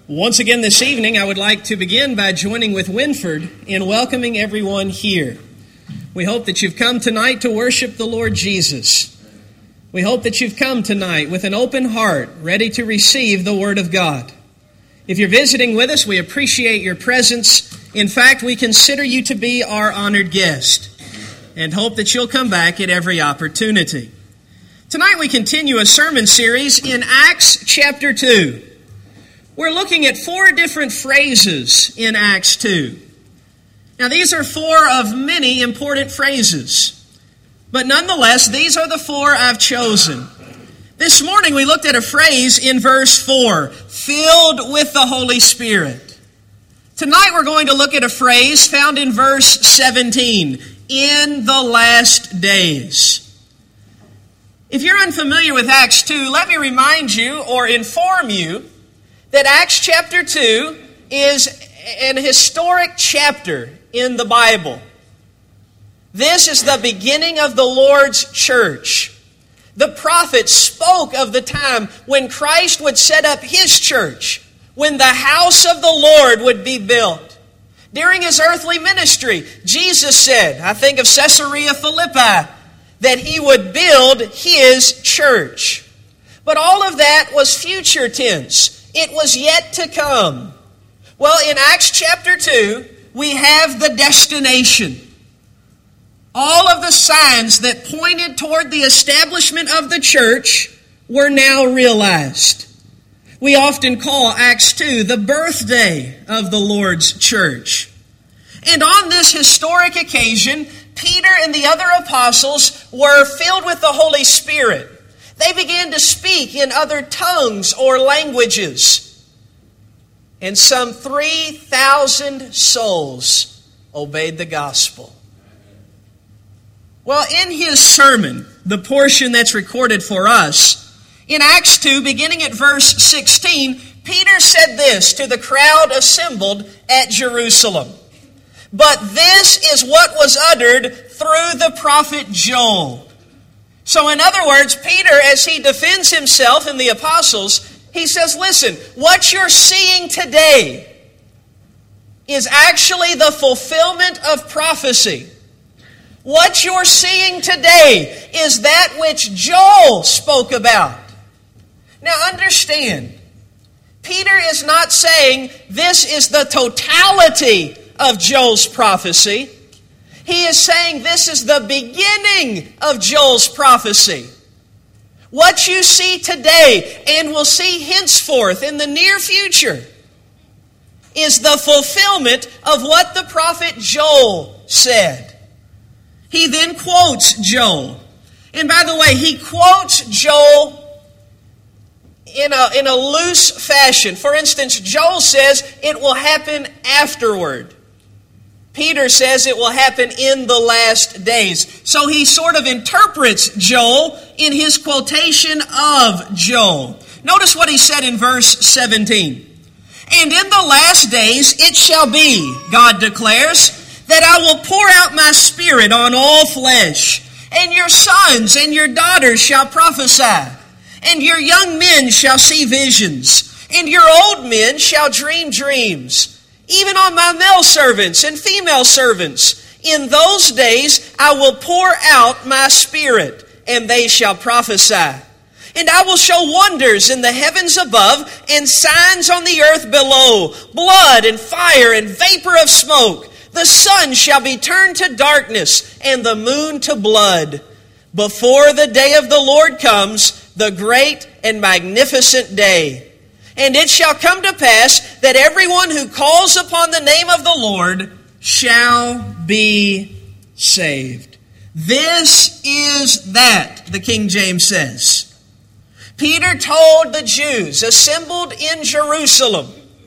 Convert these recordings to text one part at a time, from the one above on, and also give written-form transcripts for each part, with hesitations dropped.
Once again this evening, I would like to begin by joining with Winford in welcoming everyone here. We hope that you've come tonight to worship the Lord Jesus. We hope that you've come tonight with an open heart, ready to receive the Word of God. If you're visiting with us, we appreciate your presence. In fact, we consider you to be our honored guest and hope that you'll come back at every opportunity. Tonight we continue a sermon series in Acts chapter 2. We're looking at 4 different phrases in Acts 2. Now, these are 4 of many important phrases, but nonetheless, these are the 4 I've chosen. This morning, we looked at a phrase in verse 4, filled with the Holy Spirit. Tonight, we're going to look at a phrase found in verse 17, in the last days. If you're unfamiliar with Acts 2, let me remind you or inform you that Acts chapter 2 is an historic chapter in the Bible. This is the beginning of the Lord's church. The prophets spoke of the time when Christ would set up His church, when the house of the Lord would be built. During His earthly ministry, Jesus said, I think of Caesarea Philippi, that He would build His church. But all of that was future tense. It was yet to come. Well, in Acts chapter 2, we have the destination. All of the signs that pointed toward the establishment of the church were now realized. We often call Acts 2 the birthday of the Lord's church. And on this historic occasion, Peter and the other apostles were filled with the Holy Spirit. They began to speak in other tongues or languages. And some 3,000 souls obeyed the gospel. Well, in his sermon, the portion that's recorded for us, in Acts 2, beginning at verse 16, Peter said this to the crowd assembled at Jerusalem. But this is what was uttered through the prophet Joel. So in other words, Peter, as he defends himself and the apostles, he says, listen, what you're seeing today is actually the fulfillment of prophecy. What you're seeing today is that which Joel spoke about. Now understand, Peter is not saying this is the totality of Joel's prophecy. He is saying this is the beginning of Joel's prophecy. What you see today and will see henceforth in the near future is the fulfillment of what the prophet Joel said. He then quotes Joel. And by the way, he quotes Joel in a loose fashion. For instance, Joel says it will happen afterward. Peter says it will happen in the last days. So he sort of interprets Joel in his quotation of Joel. Notice what he said in verse 17. And in the last days it shall be, God declares, that I will pour out my Spirit on all flesh, and your sons and your daughters shall prophesy, and your young men shall see visions, and your old men shall dream dreams. Even on my male servants and female servants, in those days I will pour out my Spirit, and they shall prophesy. And I will show wonders in the heavens above, and signs on the earth below, blood and fire and vapor of smoke. The sun shall be turned to darkness, and the moon to blood, before the day of the Lord comes, the great and magnificent day. And it shall come to pass that everyone who calls upon the name of the Lord shall be saved. This is that, the King James says. Peter told the Jews assembled in Jerusalem,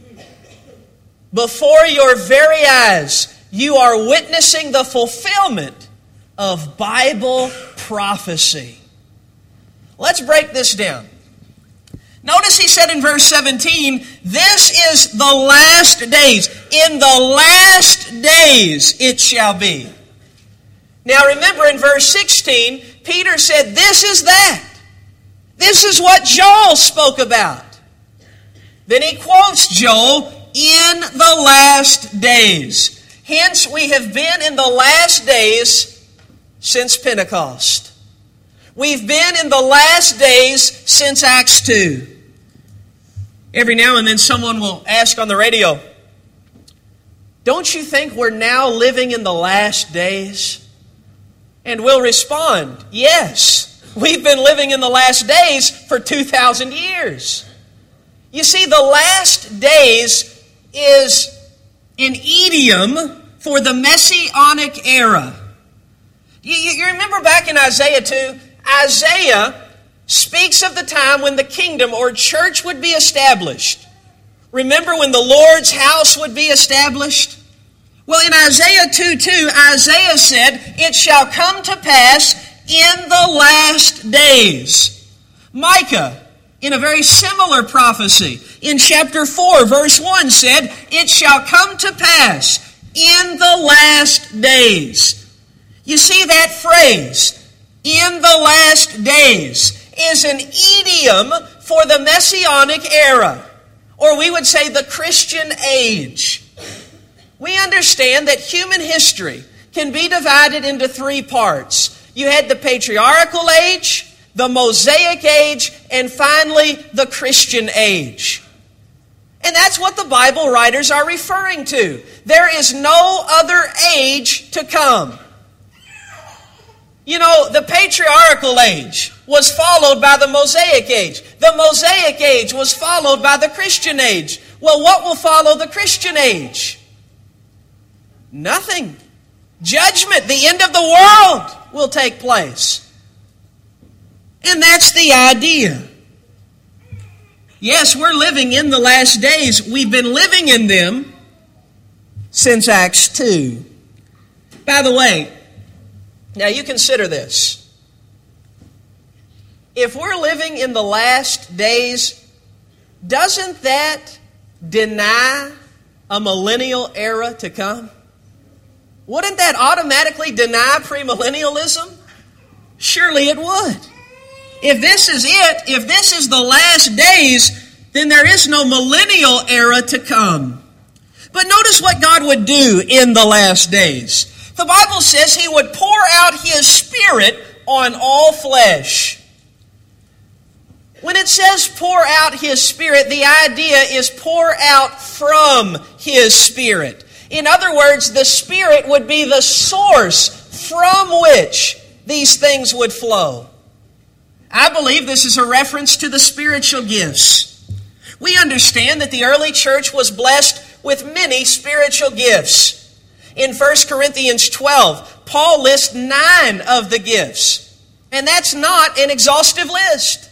before your very eyes, you are witnessing the fulfillment of Bible prophecy. Let's break this down. Notice he said in verse 17, this is the last days. In the last days it shall be. Now remember in verse 16, Peter said, this is that. This is what Joel spoke about. Then he quotes Joel, in the last days. Hence, we have been in the last days since Pentecost. We've been in the last days since Acts 2. Every now and then someone will ask on the radio, don't you think we're now living in the last days? And we'll respond, yes, we've been living in the last days for 2,000 years. You see, the last days is an idiom for the Messianic era. You remember back in Isaiah 2, Isaiah speaks of the time when the kingdom or church would be established. Remember when the Lord's house would be established? Well, in Isaiah 2:2, Isaiah said, it shall come to pass in the last days. Micah, in a very similar prophecy, in chapter 4, verse 1 said, it shall come to pass in the last days. You see that phrase, in the last days, is an idiom for the Messianic era, or we would say the Christian age. We understand that human history can be divided into three parts. You had the patriarchal age, the Mosaic age, and finally the Christian age. And that's what the Bible writers are referring to. There is no other age to come. You know, the patriarchal age was followed by the Mosaic age. The Mosaic age was followed by the Christian age. Well, what will follow the Christian age? Nothing. Judgment, the end of the world will take place. And that's the idea. Yes, we're living in the last days. We've been living in them since Acts 2. By the way, now you consider this. If we're living in the last days, doesn't that deny a millennial era to come? Wouldn't that automatically deny premillennialism? Surely it would. If this is it, if this is the last days, then there is no millennial era to come. But notice what God would do in the last days. The Bible says He would pour out His Spirit on all flesh. When it says pour out His Spirit, the idea is pour out from His Spirit. In other words, the Spirit would be the source from which these things would flow. I believe this is a reference to the spiritual gifts. We understand that the early church was blessed with many spiritual gifts. In 1 Corinthians 12, Paul lists 9 of the gifts. And that's not an exhaustive list.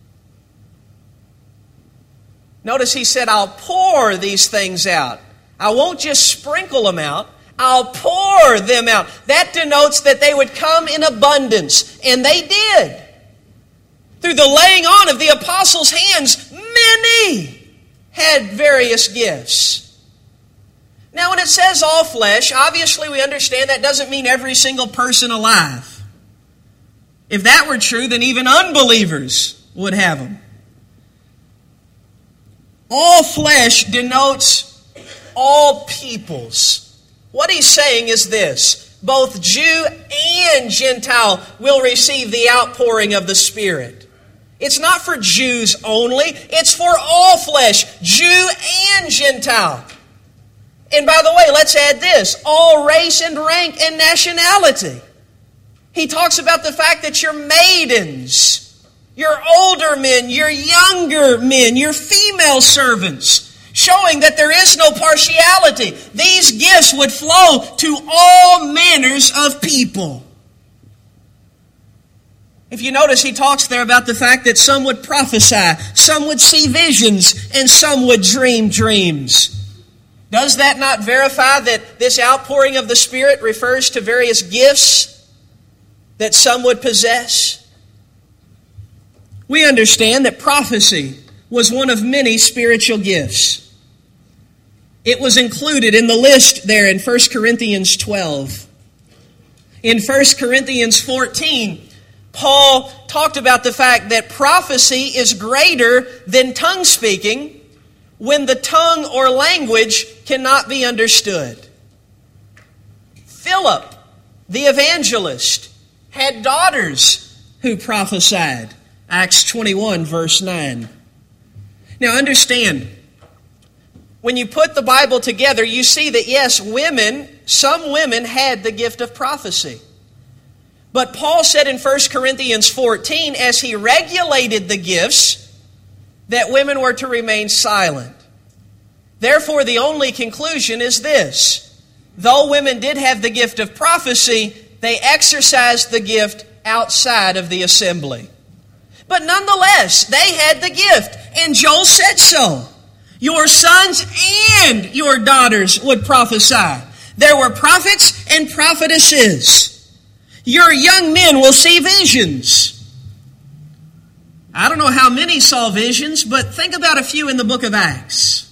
Notice he said, I'll pour these things out. I won't just sprinkle them out. I'll pour them out. That denotes that they would come in abundance. And they did. Through the laying on of the apostles' hands, many had various gifts. Now, when it says all flesh, obviously we understand that doesn't mean every single person alive. If that were true, then even unbelievers would have them. All flesh denotes all peoples. What he's saying is this: both Jew and Gentile will receive the outpouring of the Spirit. It's not for Jews only, it's for all flesh, Jew and Gentile. And by the way, let's add this: all race and rank and nationality. He talks about the fact that your maidens, your older men, your younger men, your female servants, showing that there is no partiality. These gifts would flow to all manners of people. If you notice, he talks there about the fact that some would prophesy, some would see visions, and some would dream dreams. Does that not verify that this outpouring of the Spirit refers to various gifts that some would possess? We understand that prophecy was one of many spiritual gifts. It was included in the list there in 1 Corinthians 12. In 1 Corinthians 14, Paul talked about the fact that prophecy is greater than tongue speaking, when the tongue or language cannot be understood. Philip, the evangelist, had daughters who prophesied. Acts 21, verse 9. Now understand, when you put the Bible together, you see that yes, some women had the gift of prophecy. But Paul said in 1 Corinthians 14, as he regulated the gifts, that women were to remain silent. Therefore, the only conclusion is this: though women did have the gift of prophecy, they exercised the gift outside of the assembly. But nonetheless, they had the gift, and Joel said so. Your sons and your daughters would prophesy. There were prophets and prophetesses. Your young men will see visions. I don't know how many saw visions, but think about a few in the book of Acts.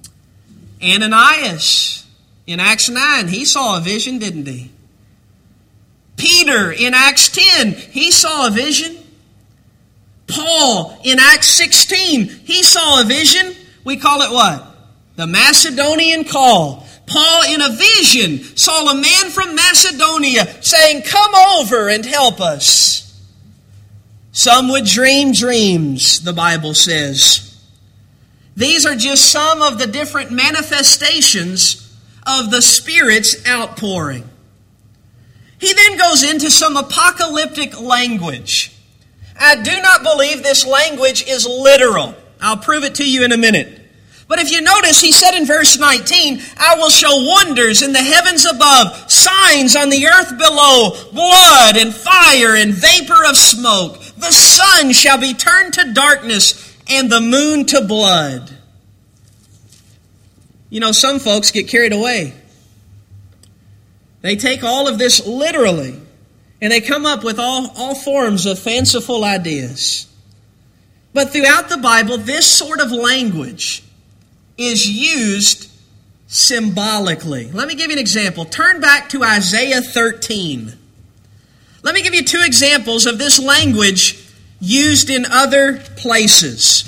Ananias, in Acts 9, he saw a vision, didn't he? Peter, in Acts 10, he saw a vision. Paul, in Acts 16, he saw a vision. We call it what? The Macedonian call. Paul, in a vision, saw a man from Macedonia saying, "Come over and help us." Some would dream dreams, the Bible says. These are just some of the different manifestations of the Spirit's outpouring. He then goes into some apocalyptic language. I do not believe this language is literal. I'll prove it to you in a minute. But if you notice, he said in verse 19, "I will show wonders in the heavens above, signs on the earth below, blood and fire and vapor of smoke. The sun shall be turned to darkness and the moon to blood." You know, some folks get carried away. They take all of this literally, and they come up with all forms of fanciful ideas. But throughout the Bible, this sort of language is used symbolically. Let me give you an example. Turn back to Isaiah 13. Let me give you two examples of this language used in other places.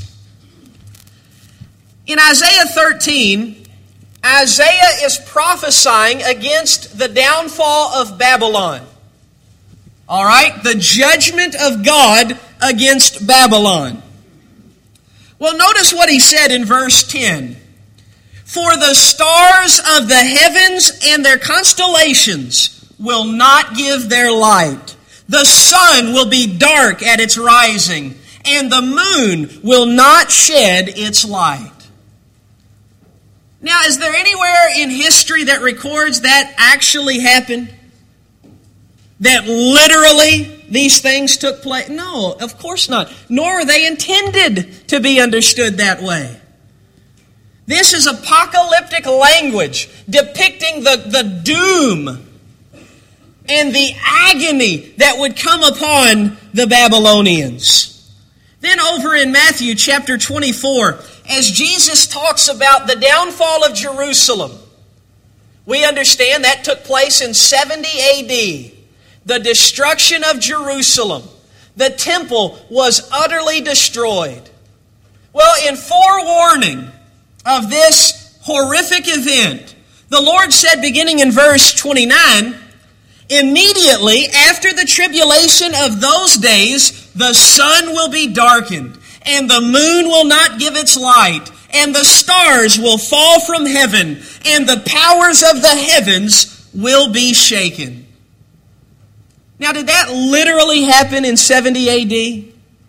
In Isaiah 13, Isaiah is prophesying against the downfall of Babylon. All right? The judgment of God against Babylon. Well, notice what he said in verse 10. "For the stars of the heavens and their constellations will not give their light. The sun will be dark at its rising, and the moon will not shed its light." Now, is there anywhere in history that records that actually happened? That literally these things took place? No, of course not. Nor are they intended to be understood that way. This is apocalyptic language depicting the doom and the agony that would come upon the Babylonians. Then over in Matthew chapter 24, as Jesus talks about the downfall of Jerusalem, we understand that took place in 70 A.D., the destruction of Jerusalem. The temple was utterly destroyed. Well, in forewarning of this horrific event, the Lord said, beginning in verse 29, "Immediately after the tribulation of those days, the sun will be darkened, and the moon will not give its light, and the stars will fall from heaven, and the powers of the heavens will be shaken." Now, did that literally happen in 70 A.D.?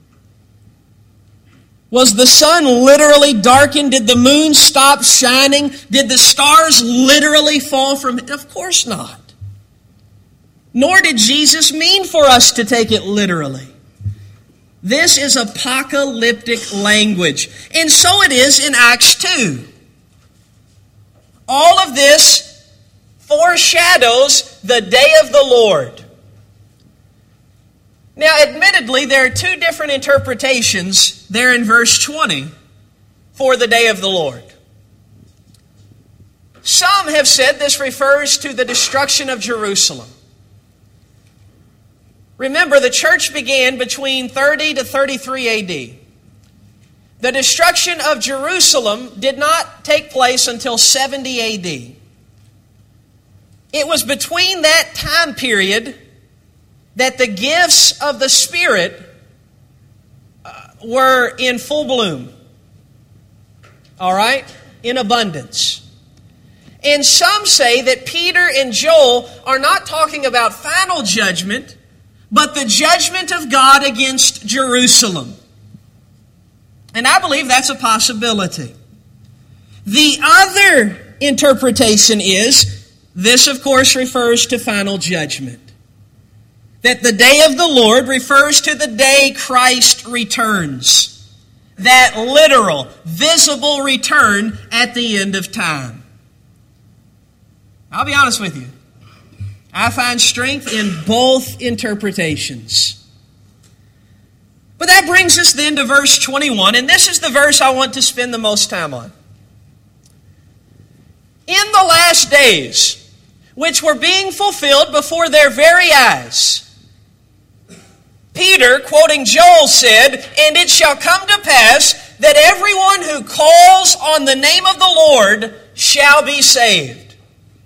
Was the sun literally darkened? Did the moon stop shining? Did the stars literally fall from heaven? Of course not. Nor did Jesus mean for us to take it literally. This is apocalyptic language. And so it is in Acts 2. All of this foreshadows the day of the Lord. Now, admittedly, there are two different interpretations there in verse 20 for the day of the Lord. Some have said this refers to the destruction of Jerusalem. Remember, the church began between 30 to 33 A.D. The destruction of Jerusalem did not take place until 70 A.D. It was between that time period that the gifts of the Spirit were in full bloom. All right? In abundance. And some say that Peter and Joel are not talking about final judgment, but the judgment of God against Jerusalem. And I believe that's a possibility. The other interpretation is, this of course refers to final judgment. That the day of the Lord refers to the day Christ returns. That literal, visible return at the end of time. I'll be honest with you. I find strength in both interpretations. But that brings us then to verse 21, and this is the verse I want to spend the most time on. In the last days, which were being fulfilled before their very eyes, Peter, quoting Joel, said, "And it shall come to pass that everyone who calls on the name of the Lord shall be saved."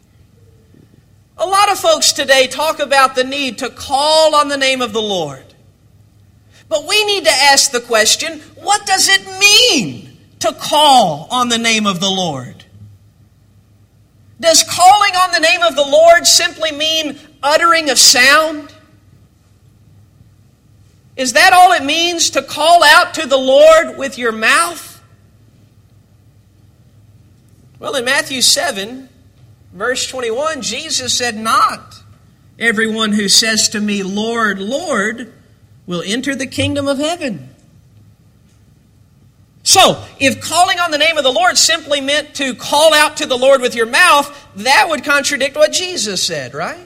A lot of folks today talk about the need to call on the name of the Lord. But we need to ask the question, what does it mean to call on the name of the Lord? Does calling on the name of the Lord simply mean uttering a sound? Is that all it means, to call out to the Lord with your mouth? Well, in Matthew 7, verse 21, Jesus said, "Not everyone who says to me, 'Lord, Lord,' will enter the kingdom of heaven." So, if calling on the name of the Lord simply meant to call out to the Lord with your mouth, that would contradict what Jesus said, right?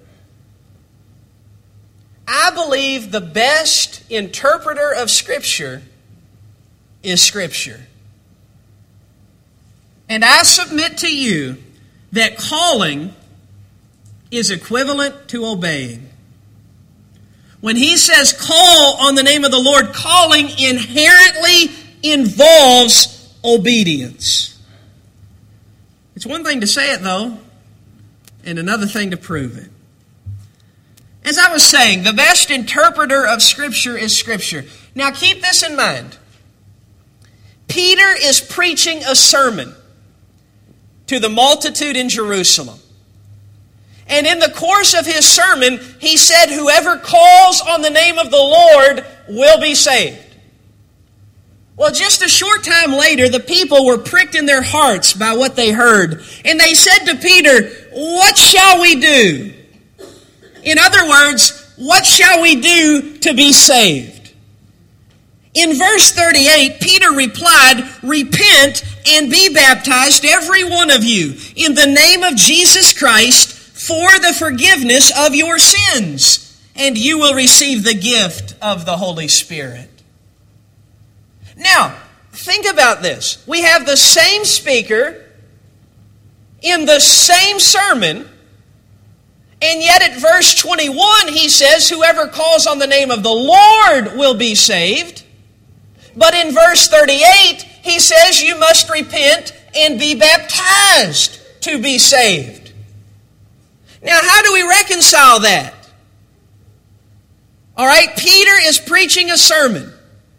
I believe the best interpreter of Scripture is Scripture. And I submit to you that calling is equivalent to obeying. When he says call on the name of the Lord, calling inherently involves obedience. It's one thing to say it, though, and another thing to prove it. As I was saying, the best interpreter of Scripture is Scripture. Now keep this in mind. Peter is preaching a sermon to the multitude in Jerusalem. And in the course of his sermon, he said, "Whoever calls on the name of the Lord will be saved." Well, just a short time later, the people were pricked in their hearts by what they heard. And they said to Peter, "What shall we do?" In other words, what shall we do to be saved? In verse 38, Peter replied, "Repent and be baptized, every one of you, in the name of Jesus Christ, for the forgiveness of your sins, and you will receive the gift of the Holy Spirit." Now, think about this. We have the same speaker in the same sermon, and yet at verse 21 he says, "Whoever calls on the name of the Lord will be saved." But in verse 38 he says, "You must repent and be baptized to be saved." Now, how do we reconcile that? All right, Peter is preaching a sermon.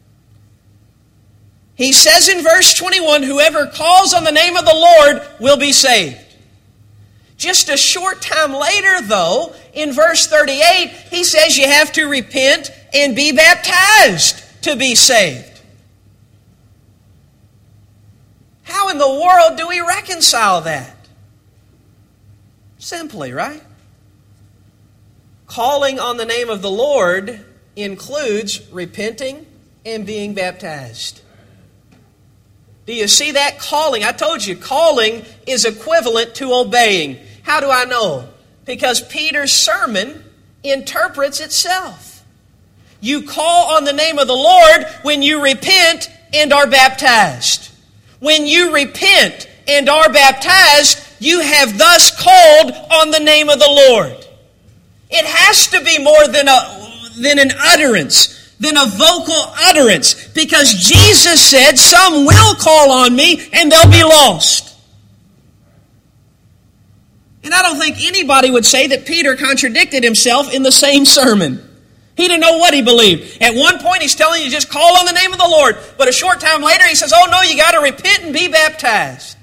He says in verse 21, "Whoever calls on the name of the Lord will be saved." Just a short time later, though, in verse 38, he says you have to repent and be baptized to be saved. How in the world do we reconcile that? Simply, right? Calling on the name of the Lord includes repenting and being baptized. Do you see that? Calling. I told you, calling is equivalent to obeying. How do I know? Because Peter's sermon interprets itself. You call on the name of the Lord when you repent and are baptized. When you repent and are baptized, you have thus called on the name of the Lord. It has to be more than an utterance. than a vocal utterance, because Jesus said, some will call on me and they'll be lost. And I don't think anybody would say that Peter contradicted himself in the same sermon. He didn't know what he believed. At one point he's telling you just call on the name of the Lord, but a short time later he says, oh no, you got to repent and be baptized.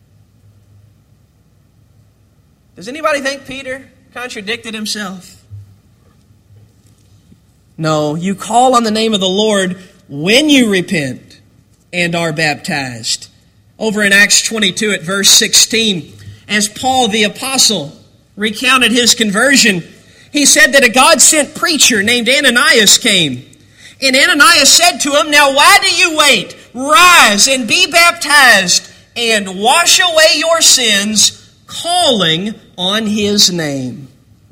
Does anybody think Peter contradicted himself? No, you call on the name of the Lord when you repent and are baptized. Over in Acts 22 at verse 16, as Paul the apostle recounted his conversion, he said that a God-sent preacher named Ananias came. And Ananias said to him, now why do you wait? Rise and be baptized and wash away your sins, calling on his name.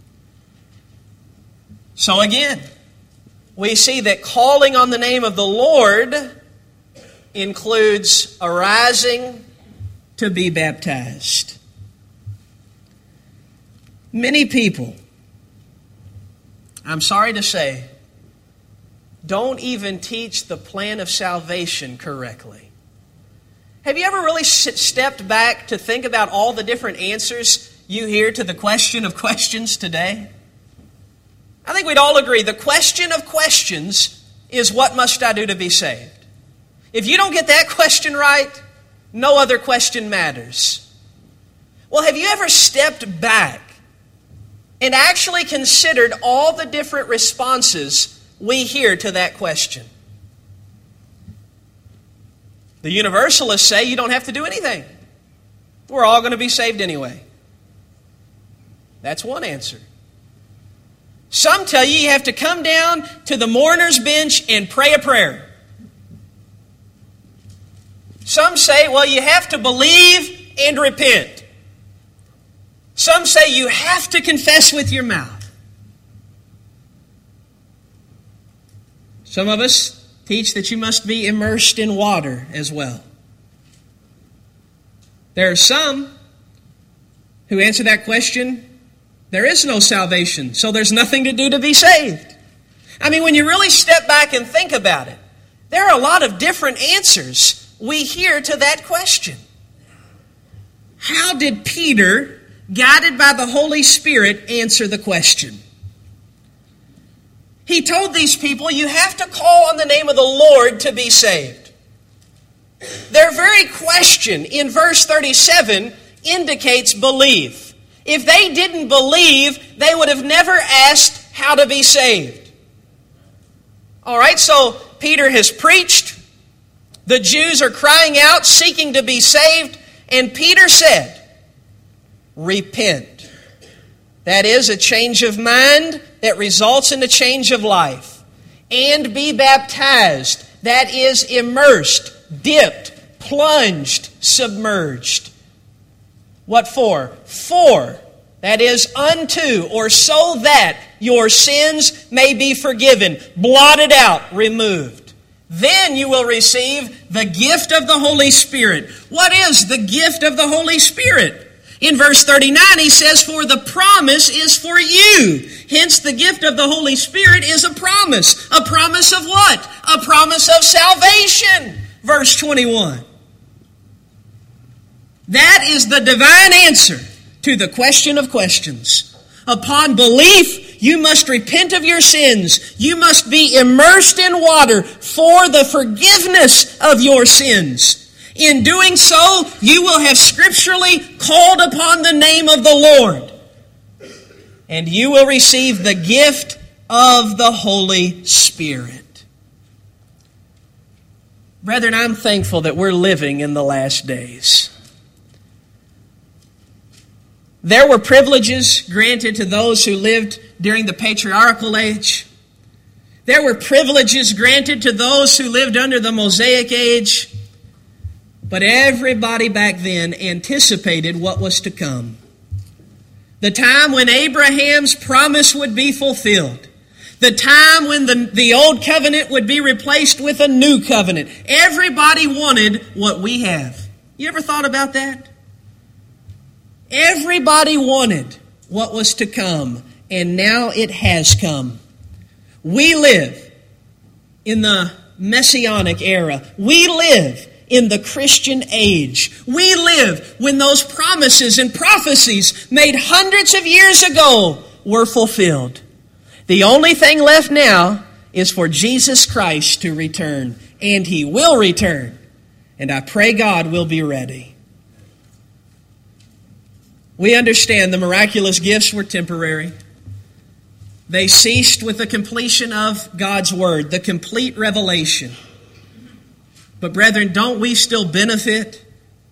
So again, we see that calling on the name of the Lord includes arising to be baptized. Many people, I'm sorry to say, don't even teach the plan of salvation correctly. Have you ever really stepped back to think about all the different answers you hear to the question of questions today? I think we'd all agree the question of questions is, what must I do to be saved? If you don't get that question right, no other question matters. Well, have you ever stepped back and actually considered all the different responses we hear to that question? The Universalists say you don't have to do anything. We're all going to be saved anyway. That's one answer. Some tell you have to come down to the mourner's bench and pray a prayer. Some say, well, you have to believe and repent. Some say you have to confess with your mouth. Some of us teach that you must be immersed in water as well. There are some who answer that question, there is no salvation, so there's nothing to do to be saved. I mean, when you really step back and think about it, there are a lot of different answers we hear to that question. How did Peter, guided by the Holy Spirit, answer the question? He told these people, you have to call on the name of the Lord to be saved. Their very question in verse 37 indicates belief. If they didn't believe, they would have never asked how to be saved. All right, so Peter has preached. The Jews are crying out, seeking to be saved. And Peter said, repent. That is a change of mind that results in a change of life. And be baptized. That is immersed, dipped, plunged, submerged. What for? For, that is unto, or so that your sins may be forgiven, blotted out, removed. Then you will receive the gift of the Holy Spirit. What is the gift of the Holy Spirit? In verse 39 he says, for the promise is for you. Hence the gift of the Holy Spirit is a promise. A promise of what? A promise of salvation. Verse 21. That is the divine answer to the question of questions. Upon belief, you must repent of your sins. You must be immersed in water for the forgiveness of your sins. In doing so, you will have scripturally called upon the name of the Lord. And you will receive the gift of the Holy Spirit. Brethren, I'm thankful that we're living in the last days. There were privileges granted to those who lived during the patriarchal age. There were privileges granted to those who lived under the Mosaic age. But everybody back then anticipated what was to come. The time when Abraham's promise would be fulfilled. The time when the old covenant would be replaced with a new covenant. Everybody wanted what we have. You ever thought about that? Everybody wanted what was to come, and now it has come. We live in the Messianic era. We live in the Christian age. We live when those promises and prophecies made hundreds of years ago were fulfilled. The only thing left now is for Jesus Christ to return, and He will return. And I pray God will be ready. We understand the miraculous gifts were temporary. They ceased with the completion of God's Word, the complete revelation. But brethren, don't we still benefit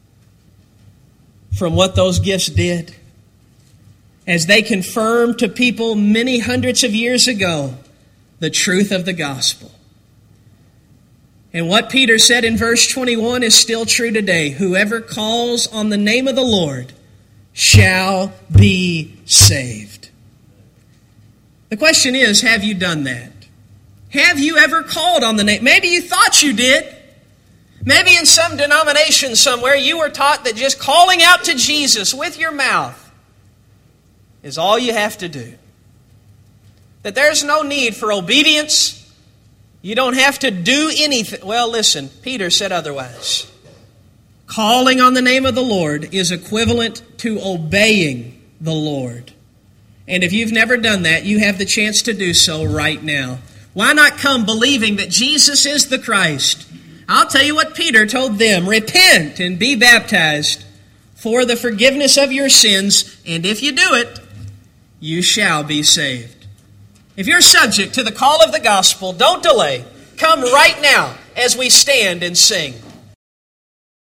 from what those gifts did? As they confirmed to people many hundreds of years ago the truth of the gospel. And what Peter said in verse 21 is still true today. Whoever calls on the name of the Lord shall be saved. The question is, have you done that? Have you ever called on the name? Maybe you thought you did. Maybe in some denomination somewhere you were taught that just calling out to Jesus with your mouth is all you have to do. That there's no need for obedience. You don't have to do anything. Well, listen, Peter said otherwise. Calling on the name of the Lord is equivalent to obeying the Lord. And if you've never done that, you have the chance to do so right now. Why not come believing that Jesus is the Christ? I'll tell you what Peter told them. Repent and be baptized for the forgiveness of your sins, and if you do it, you shall be saved. If you're subject to the call of the gospel, don't delay. Come right now as we stand and sing.